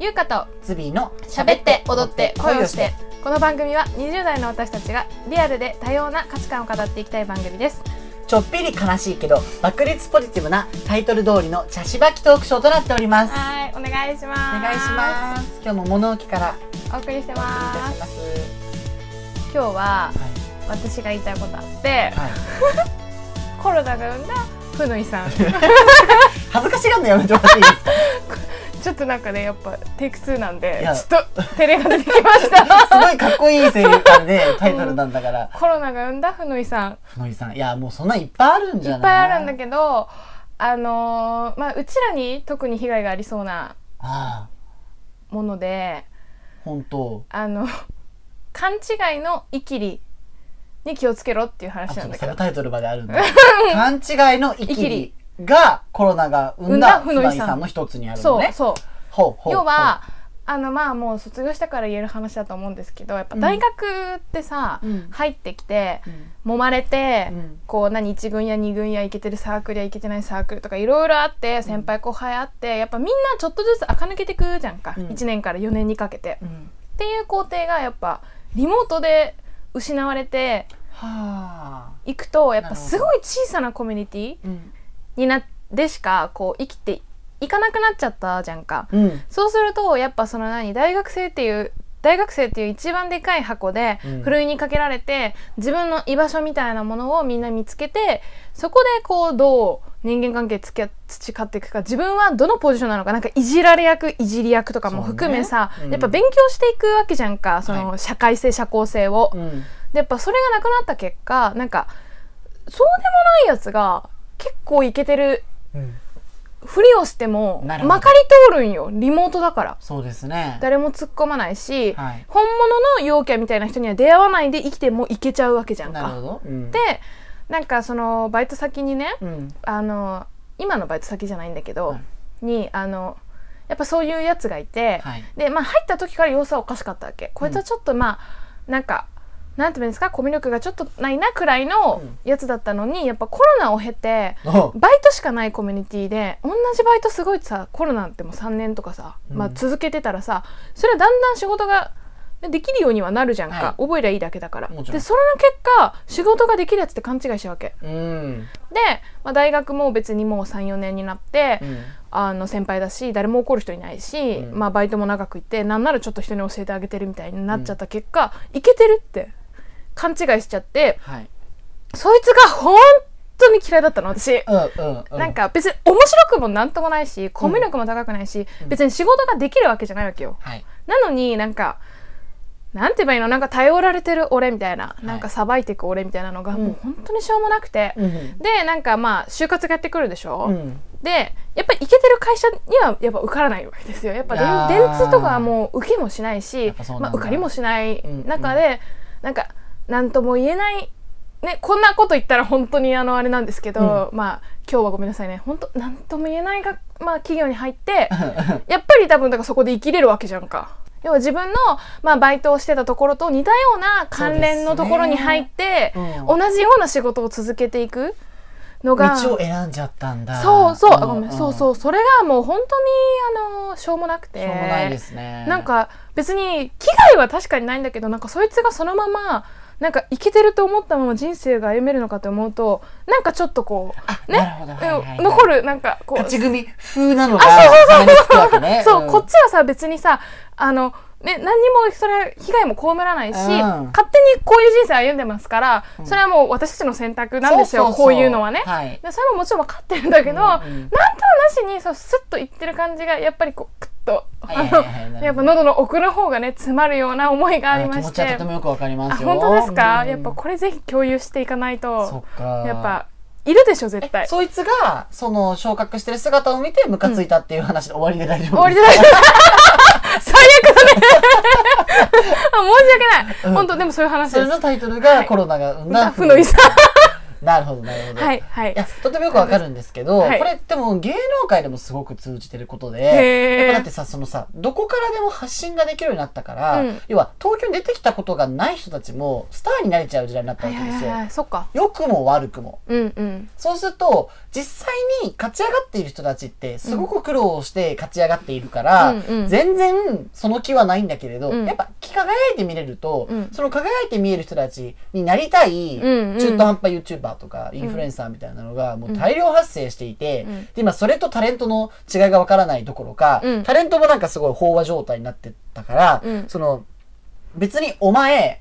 ゆうかとズビーの喋って踊って恋をして。この番組は20代の私たちがリアルで多様な価値観を語っていきたい番組です。 ちょっぴり悲しいけど爆裂ポジティブなタイトル通りの茶しばきトークショーとなっております。 はい、お願いします。 お願いします。今日も物置からお送りしてお送りいます。 たします。 今日はは私が言いたいことあって、 い、はい、 コロナが生んだ負の遺産恥ずかしがるのやめてもらっていいですか？ ちょっとなんかね、やっぱテイク2なんでいやちょっと照れが出てきましたすごいかっこいいセリフ感でタイトルなんだから、 コロナが生んだ負の遺産ふのりさん、いやもうそんないっぱいあるんじゃない？ いっぱいあるんだけど、まあうちらに特に被害がありそうなああ、 もので、 本当。 勘違いのイキリに気をつけろっていう話なんだけど、 サブタイトルまであるんだ勘違いのイキリがコロナが生んだ負の遺産の一つにあるのね。 そうほう要はまあもう卒業したから言える話だと思うんですけど、やっぱ大学ってさ、入ってきて、揉まれて、こう1軍や2軍やイケてるサークルやイケてないサークルとかいろいろあって、先輩後輩あって、やっぱみんなちょっとずつ垢抜けてくじゃんか、1年から4年にかけて、っていう工程がやっぱリモートで失われていくと、やっぱすごい小さなコミュニティでしかこう生きていかなくなっちゃったじゃんか、そうするとやっぱその大学生っていう一番でかい箱でふるいにかけられて、自分の居場所みたいなものをみんな見つけて、そこでこうどう人間関係培っていくか、自分はどのポジションなのか、なんかいじられ役いじり役とかも含めさ、やっぱ勉強していくわけじゃんか、その社会性社交性を、でやっぱそれがなくなった結果、なんかそうでもないやつが結構イケてる、ふりをしてもまかり通るんよ、リモートだから。 そうですね、 誰も突っ込まないし、本物の陽キャみたいな人には出会わないで生きてもいけちゃうわけじゃんか。 なるほど、 でなんかそのバイト先にね、今のバイト先じゃないんだけど、にやっぱそういうやつがいて、でまあ入った時から様子はおかしかったわけ。こいつはちょっとまあなんかなんていうんですか、コミュ力がちょっとないなくらいのやつだったのに、やっぱコロナを経てバイトしかないコミュニティで同じバイトすごいさ、コロナってもう3年とかさ、まあ、続けてたらさ、それはだんだん仕事ができるようにはなるじゃんか、覚えりゃいいだけだから。でそれの結果仕事ができるやつって勘違いしちゃうわけ、で、まあ、大学も別にもう 3,4 年になって、先輩だし誰も怒る人いないし、まあ、バイトも長くいて、なんならちょっと人に教えてあげてるみたいになっちゃった結果、イケてるって勘違いしちゃって、そいつが本当に嫌いだったの私、なんか別に面白くもなんともないし、コミュ力も高くないし、別に仕事ができるわけじゃないわけよ、なのになんかなんて言えばいいの、なんか頼られてる俺みたいな、なんかさばいていく俺みたいなのがもう本当にしょうもなくて、でなんかまあ就活がやってくるでしょ、でやっぱりイケてる会社にはやっぱ受からないわけですよ。やっぱ電通とかはもう受けもしないし、まあ、受かりもしない中で、なんかなんとも言えないね、こんなこと言ったら本当にあれなんですけど、まあ今日はごめんなさいね、本当なんとも言えないが、まあ、企業に入ってやっぱり多分だからそこで生きれるわけじゃんか。要は自分の、まあ、バイトをしてたところと似たような関連のところに入って、同じような仕事を続けていくのが道を選んじゃったんだ。 そうごめん、それがもう本当にしょうもなくて、 しょうもないですね。なんか別に危害は確かにないんだけど、なんかそいつがそのままなんかイケてると思ったまま人生が歩めるのかと思うと、なんかちょっとこうね、残るなんかこう勝ち組風なのが鼻につくわけね。 そう、こっちはさ別にさ何にもそれ被害も被らないし、勝手にこういう人生歩んでますから、それはもう私たちの選択なんですよ、こういうのはね、でそれももちろん分かってるんだけど、なんともなしにそうスッと言ってる感じがやっぱりこうクッとやっぱ喉の奥の方がね詰まるような思いがありまして、 気持ちはとてもよくわかりますよ。 本当ですか、やっぱこれぜひ共有していかないと、やっぱいるでしょ絶対。 そいつがその昇格してる姿を見てムカついたっていう話で終わりで大丈夫ですか？ 終わりで大丈夫最悪だね申し訳ない、本当でもそういう話です。 それのタイトルがコロナが生んだ負の遺産なるほどなるほど。 はいはい。 いやとてもよくわかるんですけど、 はい、 これでも芸能界でもすごく通じてることで、やっぱだってさそのさどこからでも発信ができるようになったから、要は東京に出てきたことがない人たちもスターになれちゃう時代になったわけですよ。 そっか。 良くも悪くも。そうすると実際に勝ち上がっている人たちってすごく苦労して勝ち上がっているから、全然その気はないんだけれど、やっぱ輝いて見れると、その輝いて見える人たちになりたい中途半端 YouTuber とかインフルエンサーみたいなのがもう大量発生していて、で今それとタレントの違いがわからないどころか、タレントもなんかすごい飽和状態になってたから、その別にお前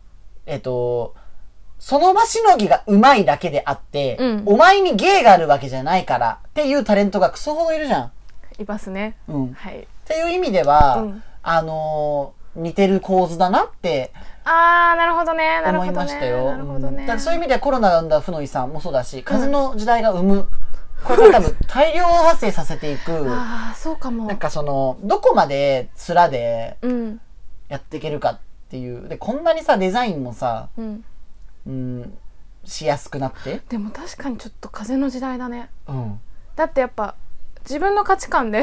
その場しのぎが上手いだけであって、お前に芸があるわけじゃないからっていうタレントがクソほどいるじゃん。 いますね。 はい。っていう意味では、似てる構図だなって。 なるほどね。 思いましたよ。なるほどね。だからそういう意味ではコロナが生んだ負の遺産もそうだし、風の時代が生む。これから多分大量発生させていく。 そうかも。 なんかその、どこまで面でやっていけるかっていう。で、こんなにさ、デザインもさ、しやすくなって。 でも確かにちょっと風の時代だね。だってやっぱ、自分の価値観で、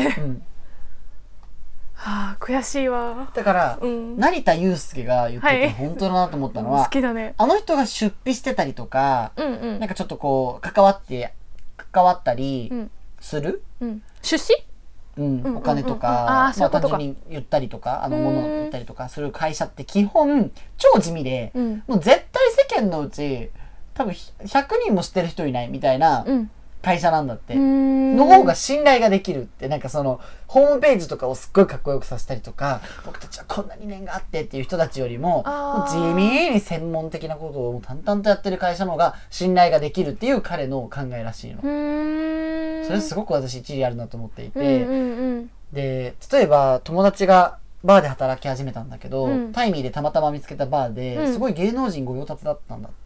悔しいわ。 だから、成田悠輔が言ってて本当だなと思ったのは、 好きだね。 あの人が出費してたりとか、なんかちょっとこう、関わったりする、 出資お金とか、単純に言ったりとか、物を言ったりとかする会社って基本、超地味で、もう絶対世間のうち、多分100人も知ってる人いないみたいな会社なんだって。の方が信頼ができるって、なんかその、ホームページとかをすっごいかっこよくさせたりとか、僕たちはこんな理念があってっていう人たちよりも、もう地味に専門的なことを淡々とやってる会社の方が信頼ができるっていう彼の考えらしいの。それすごく私一理あるなと思っていて、で、例えば友達がバーで働き始めたんだけど、タイミーでたまたま見つけたバーで、すごい芸能人御用達だったんだって。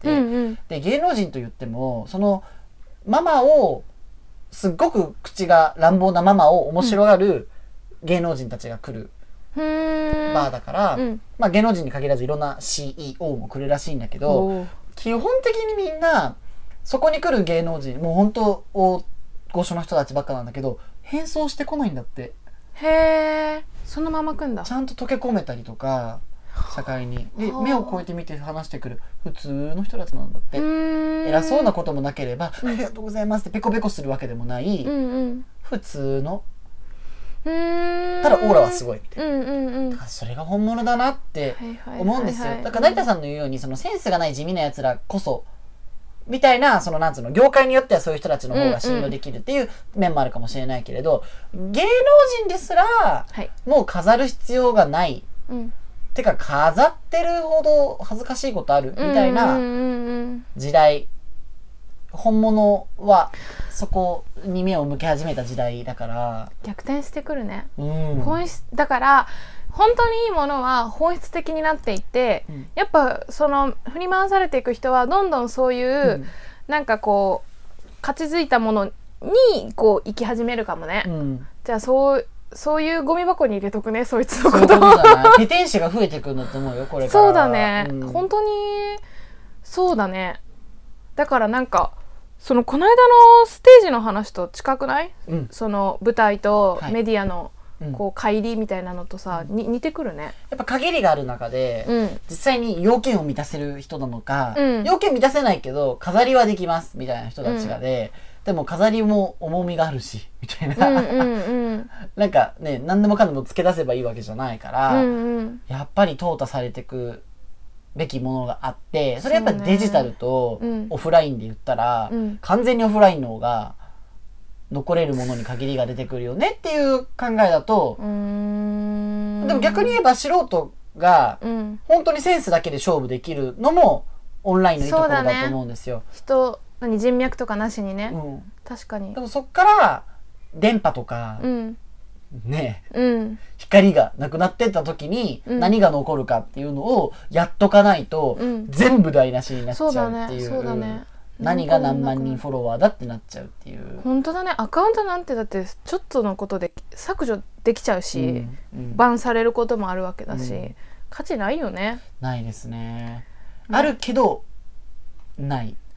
で、芸能人と言っても、その、ママを、すっごく口が乱暴なママを面白がる芸能人たちが来るバーだから、まあ芸能人に限らずいろんな CEO も来るらしいんだけど、基本的にみんな、そこに来る芸能人、もう本当大御所の人たちばっかなんだけど、変装してこないんだって。 そのまま来んだ。 ちゃんと溶け込めたりとか、社会に。で、目を越えてみて話してくる普通の人たちなんだって。偉そうなこともなければ、ありがとうございますってペコペコするわけでもない、普通の。ただオーラはすごいみたいな。だからそれが本物だなって思うんですよ。だから成田さんの言うように、そのセンスがない地味な奴らこそ、みたいな、そのなんつうの、業界によってはそういう人たちの方が信用できるっていう面もあるかもしれないけれど、芸能人ですら、もう飾る必要がない。てか、飾ってるほど恥ずかしいことあるみたいな時代。本物はそこに目を向け始めた時代だから。 逆転してくるね。本質、だから、本当にいいものは本質的になっていって、やっぱその振り回されていく人はどんどんそういう、なんかこう勝ちづいたものにこう生き始めるかもね。じゃあそういうゴミ箱に入れとくね、そいつのこと。 ペテン師が増えてくるんだと思うよ、これから。 そうだね。本当にそうだね。だからなんかそのこの間のステージの話と近くない？その舞台とメディアのこう乖離みたいなのとさ、似てくるね。 やっぱ限りがある中で、実際に要件を満たせる人なのか、要件満たせないけど飾りはできますみたいな人たちがで、でも飾りも重みがあるしみたいな、なんかね、何でもかんでも付け出せばいいわけじゃないから、やっぱり淘汰されてくべきものがあって、それやっぱりデジタルとオフラインで言ったら、完全にオフラインの方が残れるものに限りが出てくるよねっていう考えだと、でも逆に言えば素人が本当にセンスだけで勝負できるのもオンラインのいいところだと思うんですよ。 人脈とかなしにね、確かに。 でもそっから電波とか、ね、光がなくなってった時に何が残るかっていうのをやっとかないと、全部台無しになっちゃうっていう。何が何万人フォロワーだってなっちゃうっていう。 本当だね。アカウントなんてだってちょっとのことで削除できちゃうし、バンされることもあるわけだし、価値ないよね。 ないですね。あるけどない。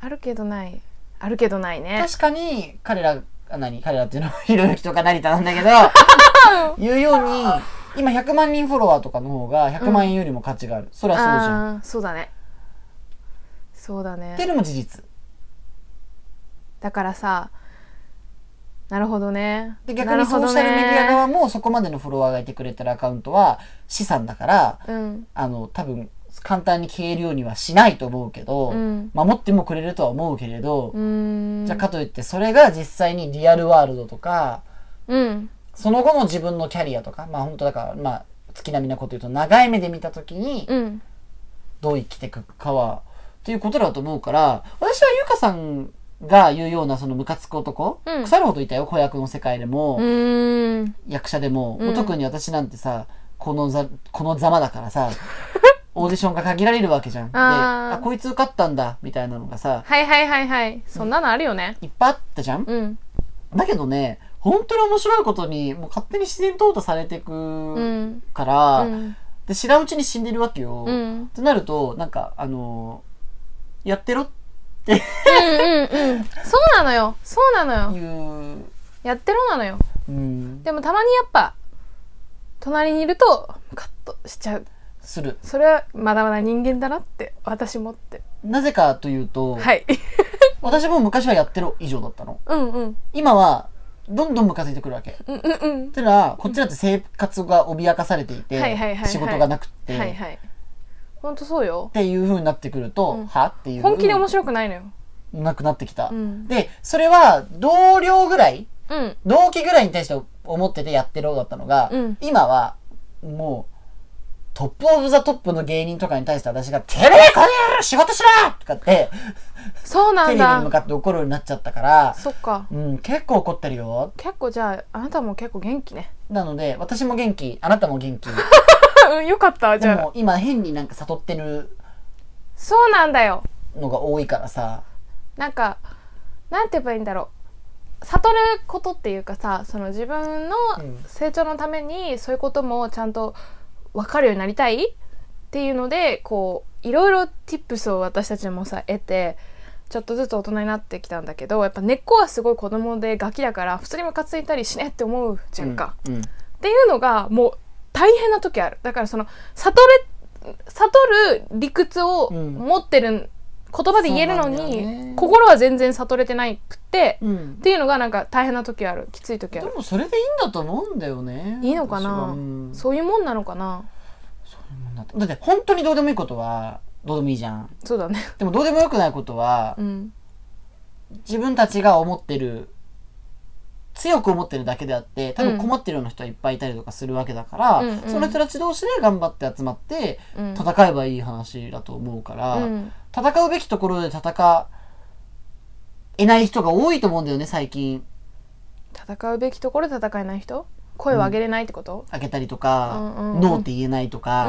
あるけどないあるけどないね。 確かに彼らっていうのはひろゆきとか成田なんだけど言うように今100万人フォロワーとかの方が100万円よりも価値がある、そりゃそうじゃん。 そうだねそうだねっていうのも事実だからさ、なるほどね。 で逆にソーシャルメディア側もそこまでのフォロワーがいてくれてるアカウントは資産だから、多分簡単に消えるようにはしないと思うけど、守ってもくれるとは思うけれど、じゃあかといってそれが実際にリアルワールドとか、その後の自分のキャリアとか、本当だから月並みなこと言うと長い目で見たときに、どう生きていくかはっていうことだと思うから、私はゆかさんが言うようなそのムカつく男、腐るほどいたよ、子役の世界でも役者でも、特に私なんてさこのざまだからさオーディションが限られるわけじゃん。で、こいつ受かったんだみたいなのがさ、 そんなのあるよね。 いっぱいあったじゃん。だけどね、本当に面白いことにもう勝手に自然淘汰されていくから、で知らんうちに死んでるわけよ。ってなるとなんかやってろってそうなのよやってろなのよ。でもたまにやっぱ隣にいるとカッとしちゃう。 する。 それはまだまだ人間だなって私もって。 なぜかというと、私も昔はやってろ以上だったの。今はどんどんムカついてくるわけ。ってのはこっちだって生活が脅かされていて、仕事がなくってほんとそうよっていう風になってくると、はっていう本気で面白くないのよ。 なくなってきた。でそれは同僚ぐらい、同期ぐらいに対して思っててやってろだったのが、今はもうトップオブザトップの芸人とかに対して私が「てめえこの野郎仕事しろ!」とかってそうなんだ、 テレビに向かって怒るようになっちゃったから、 そっか、 結構怒ってるよ。 結構じゃああなたも結構元気ね。 なので私も元気、あなたも元気よかった。じゃあでも今変になんか悟ってるそうなんだよのが多いからさ、 なんかなんて言えばいいんだろう、悟ることっていうかさ、その自分の成長のためにそういうこともちゃんと分かるようになりたいっていうので、こういろいろ tips を私たちもさ得てちょっとずつ大人になってきたんだけど、やっぱ根っこはすごい子供でガキだから普通にムカついたりしねって思うじゃんか、っていうのがもう大変な時ある。だからその悟る理屈を持ってる、言葉で言えるのに、心は全然悟れてないくって、っていうのがなんか大変な時ある、きつい時ある。 でもそれでいいんだと思うんだよね。 いいのかな、そういうもんなのかな。 そういうもんだって本当にどうでもいいことはどうでもいいじゃん。 そうだね。 でもどうでもよくないことは、自分たちが思ってる、強く思ってるだけであって多分困ってるような人はいっぱいいたりとかするわけだから、その人たち同士で頑張って集まって戦えばいい話だと思うから、戦うべきところで戦えない人が多いと思うんだよね最近。 戦うべきところで戦えない人、声を上げれないってこと、 上げたりとか、ノーって言えないとか、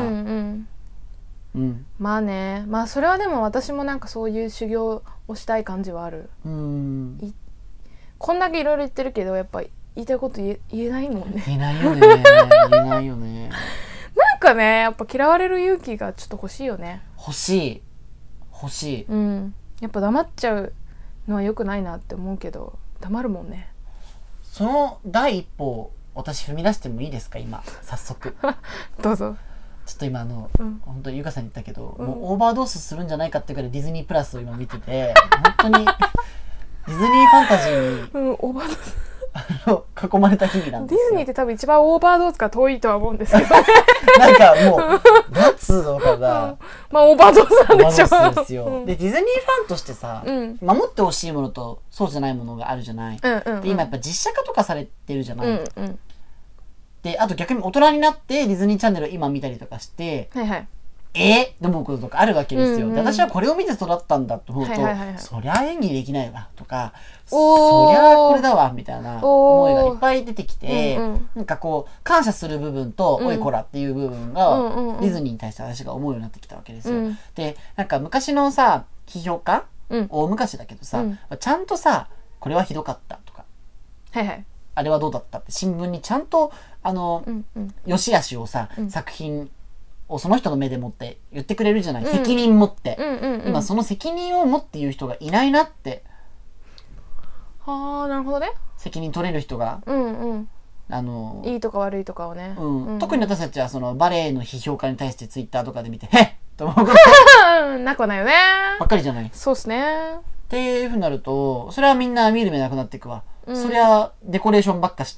まあね、まあそれはでも私もなんかそういう修行をしたい感じはある。こんだけいろいろ言ってるけどやっぱ言いたいこと言えないもんね。 言えないよね言えないよねなんかね、やっぱ嫌われる勇気がちょっと欲しいよね。 欲しいやっぱ黙っちゃうのは良くないなって思うけど黙るもんね。 その第一歩を私踏み出してもいいですか今早速どうぞ。 ちょっと今本当にゆかさんに言ったけど、もうオーバードースするんじゃないかってくらいディズニープラスを今見てて本当にディズニーファンタジーに、 オーバードース囲まれた日々なんですよ。 ディズニーって多分一番オーバードーズから遠いとは思うんですけどなんかもうなんつうのかなまあオーバードーズなんでしょ。 オーバードーズですよ。でディズニーファンとしてさ、守ってほしいものとそうじゃないものがあるじゃない。で今やっぱ実写化とかされてるじゃない。であと逆に大人になってディズニーチャンネルを今見たりとかして、って思うこととかあるわけですよ。で私はこれを見て育ったんだと思うと、そりゃ演技できないわとか、そりゃこれだわみたいな思いがいっぱい出てきて、なんかこう感謝する部分と、おいこらっていう部分がディズニーに対して私が思うようになってきたわけですよ。でなんか昔のさ批評家、大昔だけどさ、ちゃんとさこれはひどかったとか、あれはどうだったって新聞にちゃんと良し悪しをさ、作品をその人の目で持って言ってくれるじゃない、責任持って、今その責任を持って言う人がいないなって。 はあ、なるほどね。 責任取れる人が、 いいとか悪いとかをね、 特に私たちはそのバレエの批評家に対してツイッターとかで見てへっと思うことなくないよねばっかりじゃない。 そうっすね。 っていうふうになると、それはみんな見る目なくなっていくわ。そりゃデコレーションばっかして、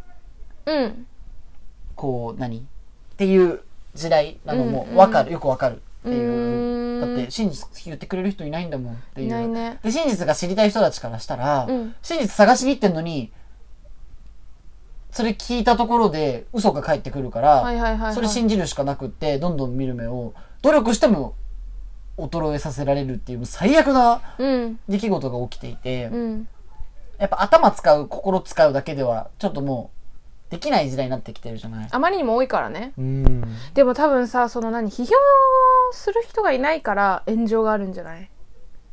こうっていう時代なのもわかる、よくわかるっていう。だって真実言ってくれる人いないんだもんっていう。いないね。で真実が知りたい人たちからしたら、真実探しに行ってんのに、それ聞いたところで嘘が返ってくるから、それ信じるしかなくって、どんどん見る目を努力しても衰えさせられるっていう最悪な出来事が起きていて、やっぱ頭使う、心使うだけではちょっともうできない時代になってきてるじゃない。 あまりにも多いからね。でも多分さ、その批評する人がいないから炎上があるんじゃない？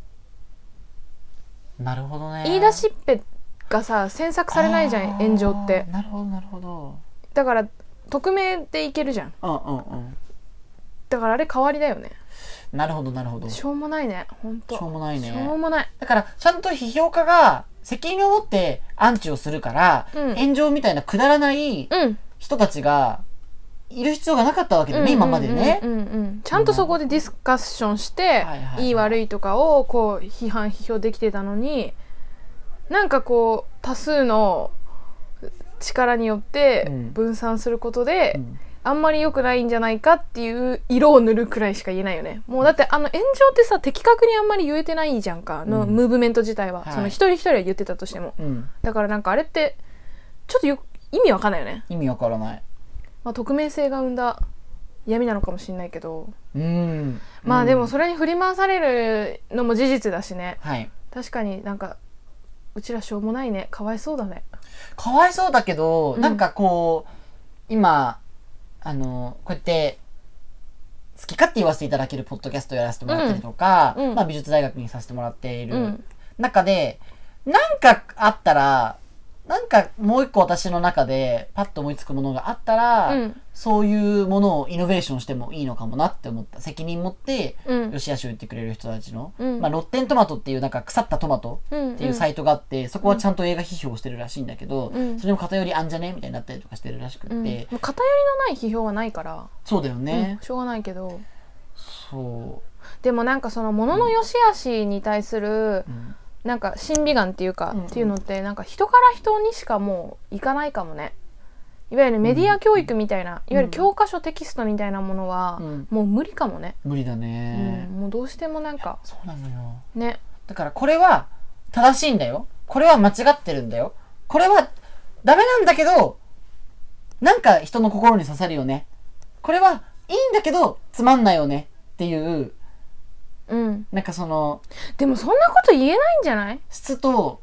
なるほどね。 言い出しっぺがさ詮索されないじゃん、炎上って。 なるほどなるほど。 だから匿名でいけるじゃん。だからあれ代わりだよね。 なるほどなるほど。 しょうもないね、本当。 しょうもないね。 しょうもない。 だからちゃんと批評家が責任を持ってアンチをするから、炎上みたいなくだらない人たちがいる必要がなかったわけだね、今までね。 ちゃんとそこでディスカッションして、いい悪いとかをこう批評できてたのに、なんかこう多数の力によって分散することで、あんまり良くないんじゃないかっていう色を塗るくらいしか言えないよね。もうだって炎上ってさ、的確にあんまり言えてないじゃんか、ムーブメント自体は、その一人一人は言ってたとしても、だからなんかあれってちょっと意味わかんないよね。 意味わからない。 まあ匿名性が生んだ闇なのかもしれないけど、まあでもそれに振り回されるのも事実だしね。確かになんかうちらしょうもないね。かわいそうだね。 かわいそうだけど、なんかこう今こうやって好き勝手言わせていただけるポッドキャストをやらせてもらったりとか、まあ美術大学にさせてもらっている中で、なんかあったら、なんかもう一個私の中でパッと思いつくものがあったら、そういうものをイノベーションしてもいいのかもなって思った。責任持ってよしあしを言ってくれる人たちの、まあロッテントマトっていうなんか腐ったトマトっていうサイトがあって、そこはちゃんと映画批評してるらしいんだけど、それも偏りあんじゃねみたいになったりとかしてるらしくって、もう偏りのない批評はないから。 そうだよね、 しょうがないけど。 そうでもなんかその物の良し悪しに対する、なんか審美眼っていうか、っていうのってなんか人から人にしかもういかないかもね。いわゆるメディア教育みたいな、いわゆる教科書テキストみたいなものは、もう無理かもね。 無理だね、 もうどうしてもなんかそうなのよね。 だからこれは正しいんだよ、これは間違ってるんだよ、これはダメなんだけどなんか人の心に刺さるよね、これはいいんだけどつまんないよねっていう、なんかそのでもそんなこと言えないんじゃない？ 質と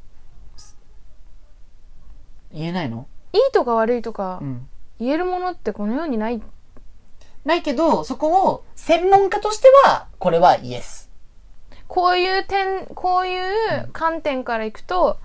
言えないの？ いいとか悪いとか言えるものってこの世にないけど、そこを専門家としてはこれはイエス、 こういう観点からいくと、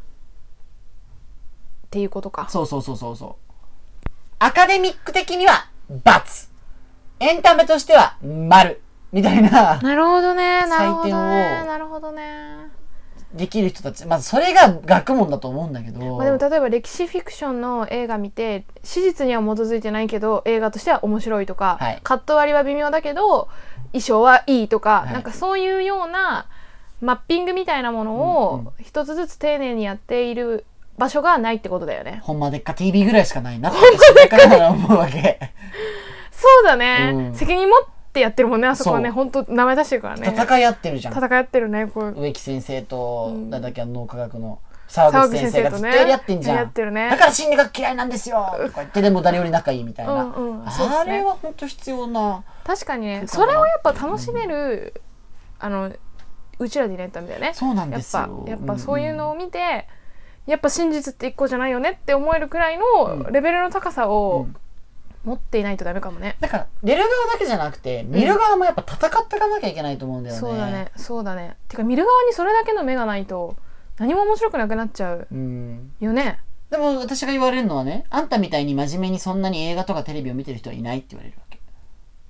っていうことか。 そうアカデミック的には×、エンタメとしては丸みたいな。 なるほどね。 採点をなるほどね。 できる人たち、まずそれが学問だと思うんだけど、 でも例えば歴史フィクションの映画見て、史実には基づいてないけど映画としては面白いとか、カット割りは微妙だけど衣装はいいとか、なんかそういうようなマッピングみたいなものを一つずつ丁寧にやっている場所がないってことだよね。 ほんまでっか TV ぐらいしかないなって私だから思うわけ。 そうだね、責任持ってやってるもんね、あそこはね。ほんと名前出してるからね。 戦い合ってるじゃん。 戦い合ってるね。こう植木先生と、なんだっけ、脳科学の沢口先生がずっとやり合ってんじゃん。 やってるね。 だから心理学嫌いなんですよとか言って、でも誰より仲いいみたいな。あれは本当必要な。 確かにね、それをやっぱ楽しめる、うちらでいないとダメだよね。 そうなんですよ。 やっぱそういうのを見て、やっぱ真実って一個じゃないよねって思えるくらいのレベルの高さを持っていないとダメかもね。 だから出る側だけじゃなくて見る側もやっぱ戦っていかなきゃいけないと思うんだよね。 そうだね。てか見る側にそれだけの目がないと何も面白くなくなっちゃうよね。 でも私が言われるのはね、あんたみたいに真面目にそんなに映画とかテレビを見てる人はいないって言われるわけ。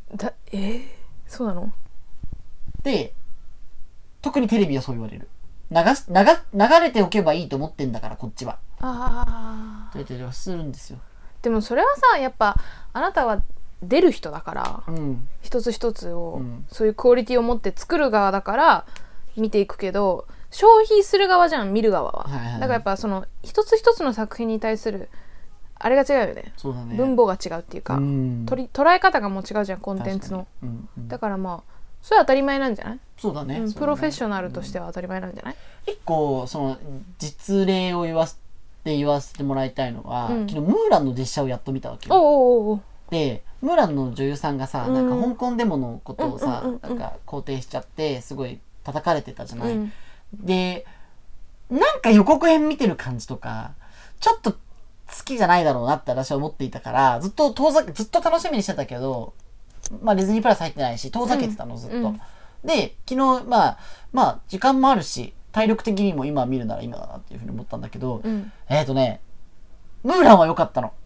そうなの？ で、特にテレビはそう言われる。流れておけばいいと思ってんだから、こっちは。と言ったりはするんですよ。 でもそれはさ、やっぱあなたは出る人だから、一つ一つを、そういうクオリティを持って作る側だから見ていくけど、消費する側じゃん、見る側は。だからやっぱその一つ一つの作品に対するあれが違うよね。 そうだね。 分母が違うっていうか、捉え方がもう違うじゃん、コンテンツの。だからまあそれは当たり前なんじゃない？ そうだね。 プロフェッショナルとしては当たり前なんじゃない？ 一個その実例を言わせてもらいたいのは、昨日ムーランの実写をやっと見たわけよ。でムーランの女優さんがさ、なんか香港デモのことをさ、なんか肯定しちゃってすごい叩かれてたじゃない。でなんか予告編見てる感じとかちょっと好きじゃないだろうなって私は思っていたから、ずっと楽しみにしてたけど、まあディズニープラス入ってないし遠ざけてたの、ずっと。で昨日まあ時間もあるし体力的にも今見るなら今だなっていうふうに思ったんだけど、ムーランは良かったの。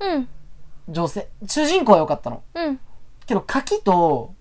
主人公は良かったの。けど書きと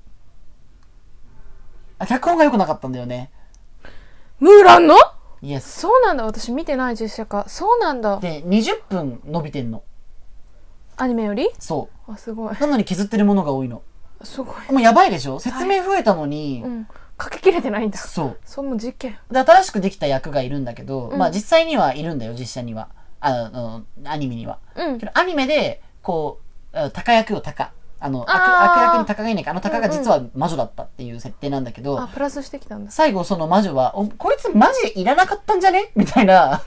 脚本が良くなかったんだよね。 ムーランの？ イエス。 そうなんだ。私見てない実写化。そうなんだ。 で20分伸びてんの。 アニメより？ そう。 すごい。 なのに削ってるものが多いの。 すごい。 もうやばいでしょ。説明増えたのに、 書ききれてないんだ。 そう。 その実験。 で新しくできた役がいるんだけど、まあ実際にはいるんだよ、実写には。アニメには。けどアニメでこうタカ役をタカ。悪役にタカがいないか、タカが実は魔女だったっていう設定なんだけど、 プラスしてきたんだ。 最後その魔女はこいつマジでいらなかったんじゃねみたいな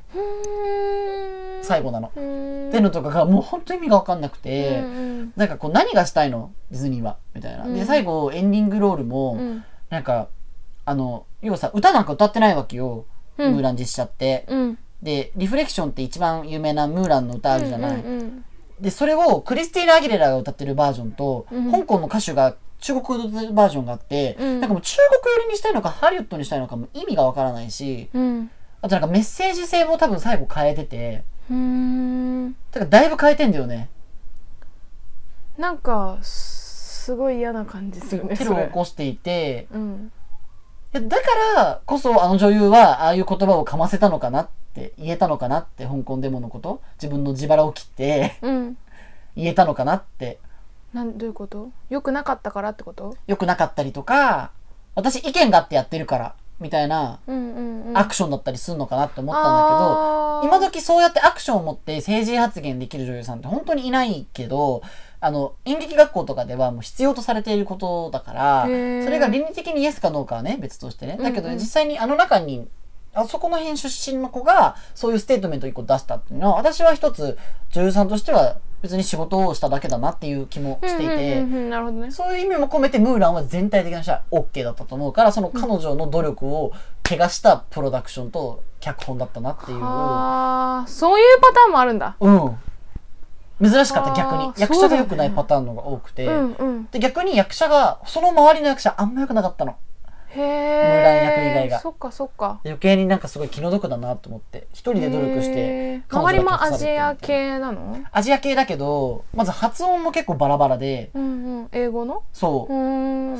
最後なの。ってのとかがもう本当に意味が分かんなくて、なんかこう何がしたいのディズニーはみたいな。で最後エンディングロールも、なんか要はさ歌なんか歌ってないわけよ、ムーラン実写って。でリフレクションって一番有名なムーランの歌あるじゃない。でそれをクリスティーナ・アギレラが歌ってるバージョンと、香港の歌手が中国語でバージョンがあって、なんかもう中国寄りにしたいのかハリウッドにしたいのかも意味がわからないし、あとなんかメッセージ性も多分最後変えてて、だからだいぶ変えてんだよね。 なんかすごい嫌な感じするね。 テロを起こしていて、だからこそあの女優はああいう言葉をかませたのかなって言えたのかなって、香港デモのこと自分の自腹を切って言えたのかなって。 どういうこと？良くなかったからってこと？ 良くなかったりとか、私意見があってやってるからみたいなアクションだったりするのかなって思ったんだけど、今時そうやってアクションを持って政治発言できる女優さんって本当にいないけど、演劇学校とかではもう必要とされていることだから、それが倫理的にイエスかノーかはね別としてね。だけど実際に中にあそこの辺出身の子がそういうステートメントを1個出したっていうのは、私は一つ女優さんとしては別に仕事をしただけだなっていう気もしていて、 なるほどね。 そういう意味も込めてムーランは全体的な人は OK だったと思うから、その彼女の努力を怪したプロダクションと脚本だったなっていう。 そういうパターンもあるんだ。 珍しかった。逆に役者が良くないパターンのが多くて、で逆に役者がその周りの役者あんま良くなかったの。ムーラン役以外が。 そっかそっか。 余計になんかすごい気の毒だなと思って、一人で努力して周りもアジア系なの？ アジア系だけど、まず発音も結構バラバラで、 英語の？ そう。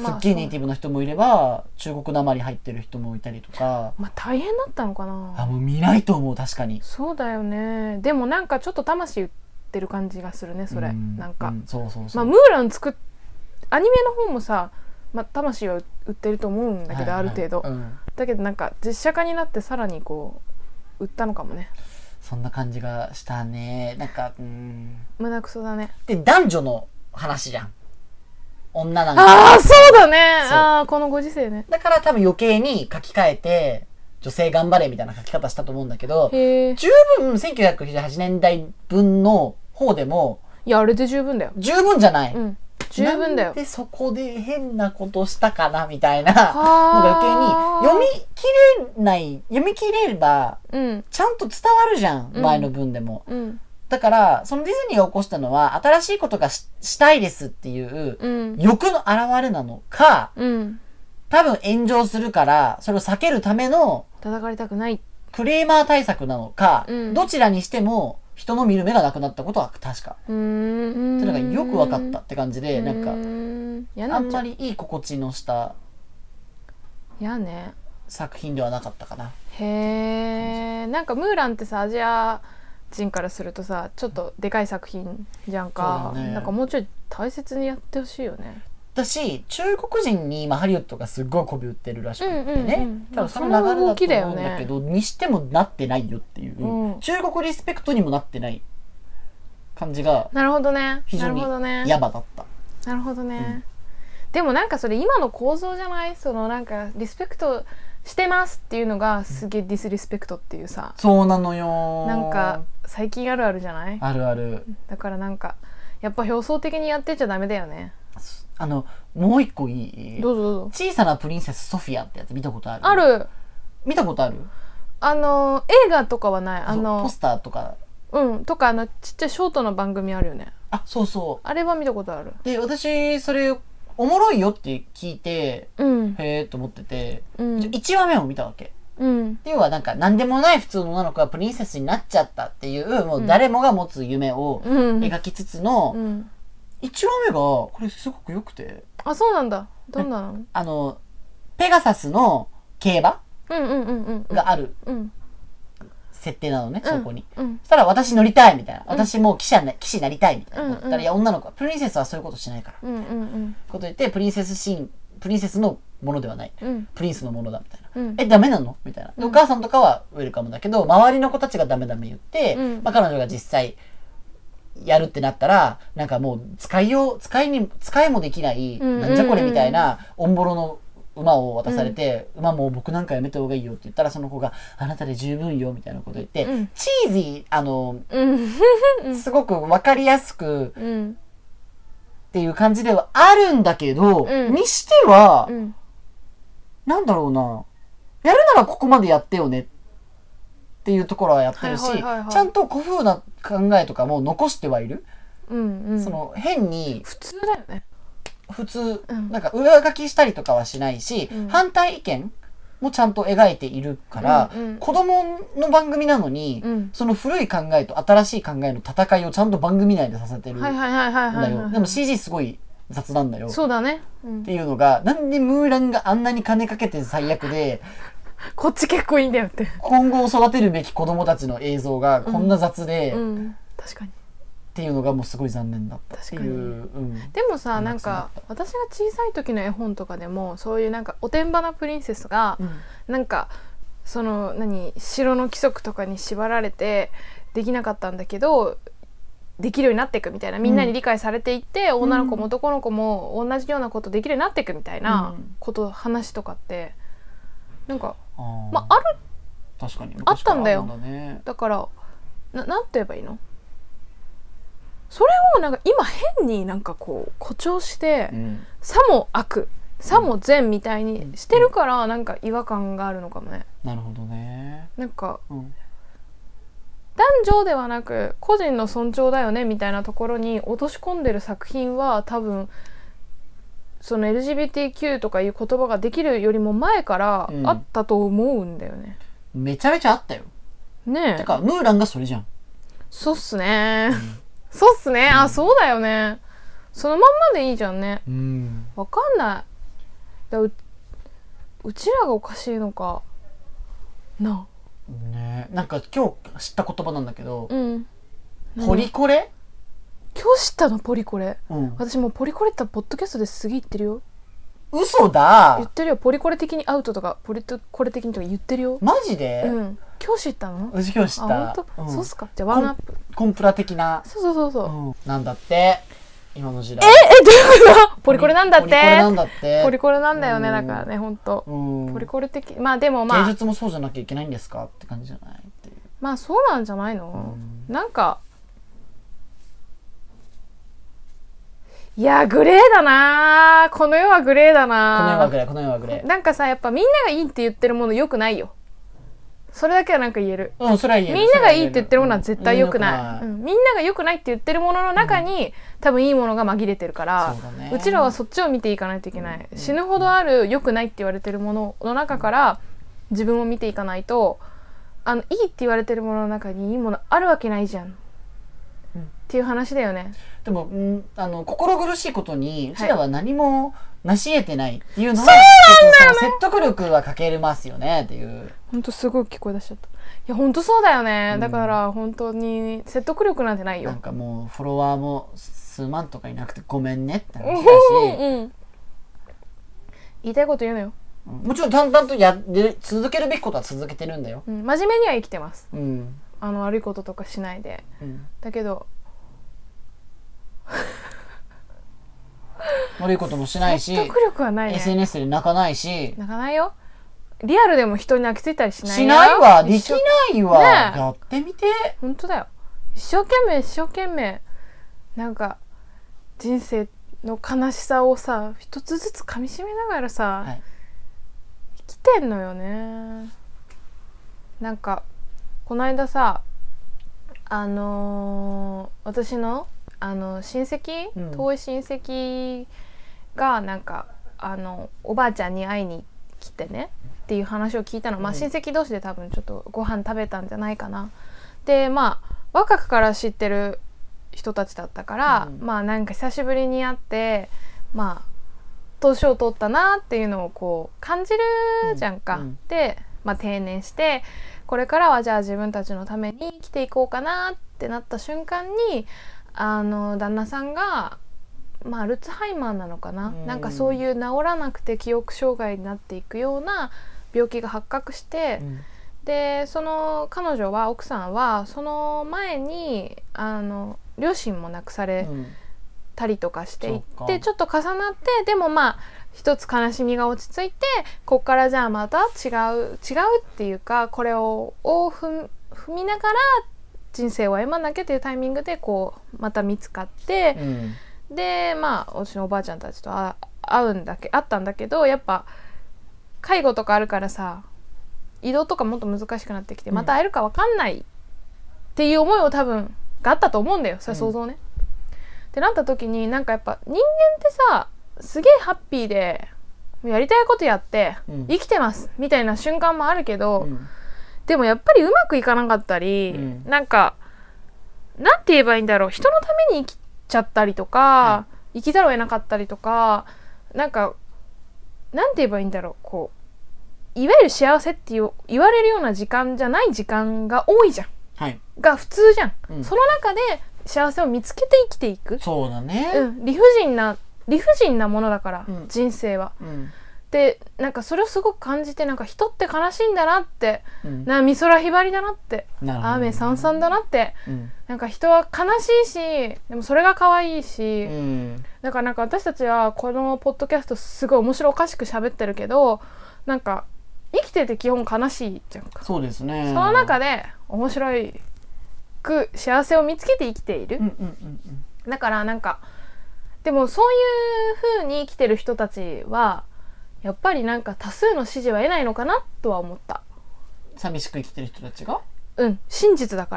すっげえネイティブの人もいれば中国なまり入ってる人もいたりとか。 大変だったのかな。 もう見ないと思う。確かにそうだよね。でもなんかちょっと魂売ってる感じがするね、それ。なんかそう。ムーランアニメの方もさ、魂は売ってると思うんだけど、ある程度、だけどなんか実写化になってさらにこう売ったのかもね。 そんな感じがしたね。なんか胸くそだね。 で男女の話じゃん、女なんか。 そうだね。このご時世ね。 だから多分余計に書き換えて女性頑張れみたいな書き方したと思うんだけど、十分1998年代分の方でも、 いやあれで十分だよ。 十分じゃない、 十分だよ。 なんでそこで変なことしたかなみたいなのが余計に読み切れればちゃんと伝わるじゃん、前の文でも。だからそのディズニーが起こしたのは新しいことがしたいですっていう欲の表れなのか、多分炎上するからそれを避けるための叩かれたくないクレーマー対策なのか、どちらにしても人の見る目がなくなったことは確か。それがよく分かったって感じで、なんかあんまりいい心地のしたね作品ではなかったかな。 へえ。なんかムーランってさ、アジア人からするとさちょっとでかい作品じゃんか、ね、なんかもうちょい大切にやってほしいよね。 私中国人に今ハリウッドがすっごい媚び売ってるらしくてね、多分その流れだと思うんだけど、にしてもなってないよっていう、中国リスペクトにもなってない感じがなるほどね非常にヤバだった。 なるほどね、でもなんかそれ今の構造じゃない？そのなんかリスペクトしてますっていうのがすげえディスリスペクトっていうさ、 そうなのよ。 なんか最近あるあるじゃない？ あるある。 だからなんかやっぱ表層的にやってちゃダメだよね。 もう一個いい？ どうぞどうぞ。 小さなプリンセスソフィアってやつ見たことある？ ある。 見たことある？ 映画とかはない。 ポスターとかとかちっちゃいショートの番組あるよね。 あ、そうそう。 あれは見たことある。 で、私それおもろいよって聞いて、へーと思ってて、1話目を見たわけ。要はなんか何でもない普通の女の子がプリンセスになっちゃったっていう、もう誰もが持つ夢を描きつつの、1話目がこれすごく良くて。 あ、そうなんだ。どんなの？ペガサスの競馬がある設定なのね、そこに。そしたら私乗りたいみたいな。私もう騎士になりたいみたいなこと言ったら、いや女の子はプリンセスはそういうことしないから。こと言ってプリンセスのものではない。プリンスのものだみたいな。ダメなのみたいな。お母さんとかはウェルカムだけど、周りの子たちがダメ言って、彼女が実際やるってなったら、なんかもう使いもできない、なんじゃこれみたいなオンボロの馬を渡されて、馬もう僕なんかやめた方がいいよって言ったら、その子があなたで十分よみたいなこと言って、チーズィすごくわかりやすくっていう感じではあるんだけど、にしては、なんだろうな、やるならここまでやってよねっていうところはやってるし、ちゃんと古風な考えとかも残してはいる。その変に普通だよね。 普通、なんか上書きしたりとかはしないし、反対意見もちゃんと描いているから、子供の番組なのに、その古い考えと新しい考えの戦いをちゃんと番組内でさせてるんだよ。でも CG すごい雑なんだよ。 そうだね。 っていうのが、なんでムーランがあんなに金かけて最悪で、 こっち結構いいんだよって。 今後育てるべき子供たちの映像がこんな雑で、 確かに。 っていうのがもうすごい残念だったっていう。 でもさ、なんか私が小さい時の絵本とかでもそういうなんかおてんばなプリンセスが、なんかその城の規則とかに縛られてできなかったんだけどできるようになっていくみたいな、みんなに理解されていって、女の子も男の子も同じようなことできるようになっていくみたいな話とかってなんかある、 確かにあったんだよ。だからなんて言えばいいの？それをなんか今変になんかこう誇張して、さも悪さも善みたいにしてるから、なんか違和感があるのかもね。 なるほどね。 なんか、男女ではなく個人の尊重だよねみたいなところに落とし込んでる作品は多分その LGBTQ とかいう言葉ができるよりも前からあったと思うんだよね。 めちゃめちゃあったよ。 ねえ。 てかムーランがそれじゃん。 そうっすね。そうっすね。あ、そうだよね。そのまんまでいいじゃんね。わかんない。うちらがおかしいのかな。 ね、なんか今日知った言葉なんだけど、ポリコレ？ 今日知ったのポリコレ。私もうポリコレってポッドキャストですげえ言ってるよ。 嘘だ。 言ってるよ。ポリコレ的にアウトとかポリコレ的にとか言ってるよ。 マジで？ 今日知ったの？ うち今日知った。 あ、本当？そうっすか。じゃあワンアップ。 コンプラ的な。 そう。 なんだって。今の時代。 どういうこと？ポリコレなんだって。 ポリコレなんだって。 ポリコレなんだよね。だからね、本当。ポリコレ的。まあでも芸術もそうじゃなきゃいけないんですかって感じじゃないっていう。 まあそうなんじゃないの？なんか。いやグレーだな。この世はグレーだな。 この世はグレー。 なんかさ、やっぱみんながいいって言ってるもの良くないよ。それだけはなんか言える。 それは言える。 みんながいいって言ってるものは絶対良くない。みんなが良くないって言ってるものの中に、多分いいものが紛れてるから、うちらはそっちを見ていかないといけない。死ぬほどある良くないって言われてるものの中から自分を見ていかないと、いいって言われてるものの中にいいものあるわけないじゃん。っていう話だよね。 でも心苦しいことにうちらは何も成し得てないっていうのは、 そうなんだよね、 説得力はかけますよねっていう。 本当すごい聞こえ出しちゃった。いや本当そうだよね、だから本当に説得力なんてないよ。 なんかもうフォロワーも数万とかいなくてごめんねって話だし、 言いたいこと言うのよ。 もちろん淡々と続けるべきことは続けてるんだよ。 真面目には生きてます。悪いこととかしないで。だけど悪いこともしないし、 説得力はないね。 SNS で泣かないし。 泣かないよ。リアルでも人に泣きついたりしないよ。 しないわ、できないわ、ね、やってみて。 本当だよ。一生懸命なんか人生の悲しさをさ一つずつ噛み締めながらさ、生きてんのよね。なんかこの間さ私の親戚、遠い親戚がなんかおばあちゃんに会いに来てねっていう話を聞いたの。親戚同士で多分ちょっとご飯食べたんじゃないかな。で若くから知ってる人たちだったから、なんか久しぶりに会って年を取ったなっていうのをこう感じるじゃんか。で、定年してこれからはじゃあ自分たちのために生きていこうかなってなった瞬間に旦那さんがアルツハイマーなのかな、なんかそういう治らなくて記憶障害になっていくような病気が発覚して、でその彼女は奥さんはその前に両親も亡くされたりとかしていって、ちょっと重なって、でも一つ悲しみが落ち着いて、こっからじゃあまた違うっていうか、これを踏みながら人生を歩まなきゃっていうタイミングでこうまた見つかって、で私のおばあちゃんたちと会ったんだけど、やっぱ介護とかあるからさ移動とかもっと難しくなってきて、また会えるか分かんないっていう思いを多分があったと思うんだよ、それ想像ね。ってなった時になんかやっぱ人間ってさすげえハッピーでやりたいことやって生きてますみたいな瞬間もあるけど、でもやっぱりうまくいかなかったり、なんかなんて言えばいいんだろう、人のために生きちゃったりとか、生きざるを得なかったりとか、なんかなんて言えばいいんだろう、こういわゆる幸せって言われるような時間じゃない時間が多いじゃん、が普通じゃん、その中で幸せを見つけて生きていく。 そうだね、 理不尽なものだから、人生は、でなんかそれをすごく感じて、なんか人って悲しいんだなって、美空ひばりだなって、雨さんさんだなって、なんか人は悲しいし、でもそれが可愛いし、だからなんか私たちはこのポッドキャストすごい面白おかしく喋ってるけど、なんか生きてて基本悲しいじゃんか。 そうですね。 その中で面白く幸せを見つけて生きている、だからなんかでもそういう風に生きてる人たちはやっぱりなんか多数の支持は得ないのかなとは思った。 寂しく生きてる人たちが、 真実だから。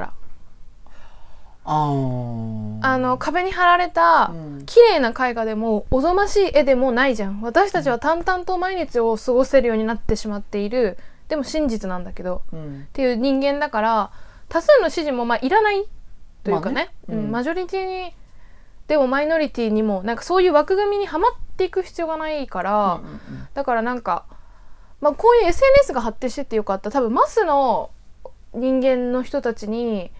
壁に貼られた綺麗な絵画でもおぞましい絵でもないじゃん。私たちは淡々と毎日を過ごせるようになってしまっている、でも真実なんだけど、っていう人間だから、多数の支持もいらないというかね、マジョリティにでもマイノリティにもなんかそういう枠組みにはまっていく必要がないから、だからなんか、こういう SNS が発展してってよかった。多分マスの人間の人たちに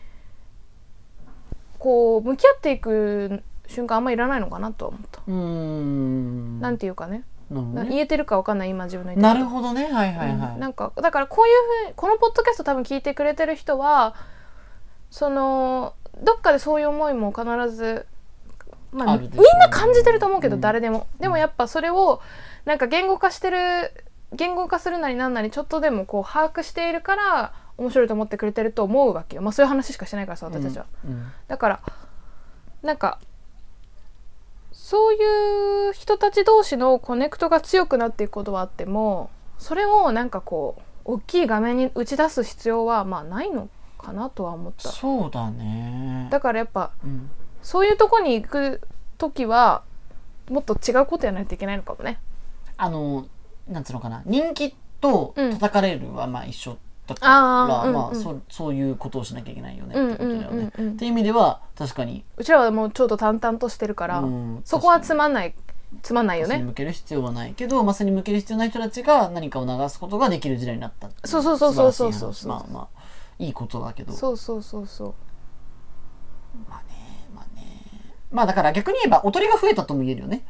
こう向き合っていく瞬間あんまいらないのかなとは思った。なんていうかね、言えてるか分かんない今自分の言ってること。なるほどね、なんかだからこういうふうにこのポッドキャスト多分聞いてくれてる人はそのどっかでそういう思いも必ずみんな感じてると思うけど、誰でも。でもやっぱそれをなんか言語化するなりなんなりちょっとでもこう把握しているから面白いと思ってくれてると思うわけよ。そういう話しかしてないからさ私たちは、だからなんかそういう人たち同士のコネクトが強くなっていくことはあっても、それをなんかこう大きい画面に打ち出す必要はないのかなとは思った。 そうだね。 だからやっぱ、そういうとこに行く時はもっと違うことやらないといけないのかもね。 なんつうのかな、人気と叩かれるは一緒だからまあそういうことをしなきゃいけないよねってことだよね。っていう意味では確かにうちらはもうちょっと淡々としてるから、そこはつまんないよね。マスに向ける必要はないけど、マスに向ける必要ない人たちが何かを流すことができる時代になったっていう。 そうまあいいことだけど。 そうまあだから逆に言えばおとりが増えたとも言えるよね。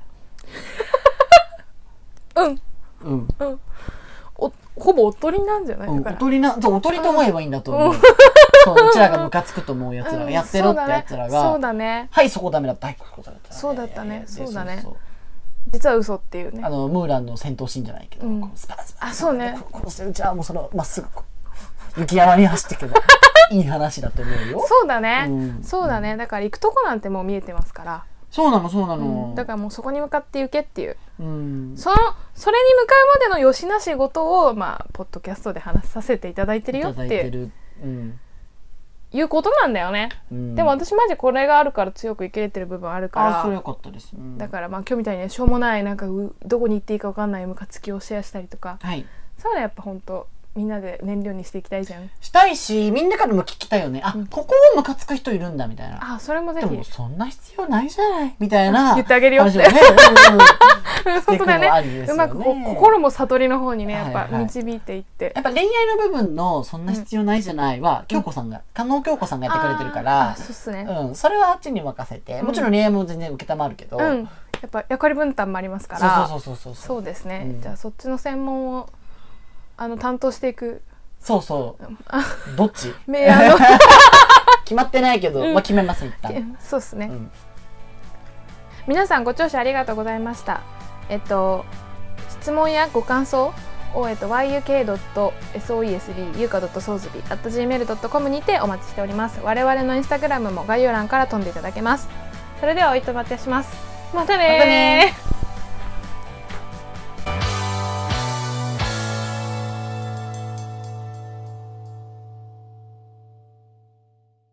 ほぼおとりなんじゃない？ おとりと思えばいいんだと思う。うちらがムカつくと思うやつらがやってろってやつらが、 そうだね。 はいそこダメだった、はいここダメだった。 そうだったね。実は嘘っていうね。 ムーランの戦闘シーンじゃないけど、スパスパそうね。 殺してうちはもうそのまっすぐ雪山に走ってけどいい話だと思うよ。 そうだね。だから行くとこなんてもう見えてますから。 そうなの。 だからもうそこに向かって行けっていう。それに向かうまでのよしなし事をポッドキャストで話させていただいてるよっていうことなんだよね。でも私マジこれがあるから強く生きれてる部分あるから。 それよかったです。 だから今日みたいにしょうもないなんかどこに行っていいか分かんないムカつきをシェアしたりとか。そういうのやっぱ本当。みんなで燃料にしていきたいじゃん。 したいし、みんなからも聞きたいよね。ここをムカつく人いるんだみたいな。 それもぜひ。 でもそんな必要ないじゃないみたいな。 言ってあげるよって。本当だね。うまく心も悟りの方にね、やっぱ導いていって。 やっぱ恋愛の部分のそんな必要ないじゃないは、加納京子さんがやってくれてるから。 そうっすね。 それはあっちに任せて。もちろん恋愛も全然受けたまるけど。 やっぱ役割分担もありますから。 そうですね。じゃあそっちの専門を担当していく。 どっち決まってないけど、決めます一旦。 そうですね。皆さんご聴取ありがとうございました。質問やご感想をyuk.soesb yuka.soesb@gmail.com にてお待ちしております。我々のインスタグラムも概要欄から飛んでいただけます。それではおいとまたします。またね。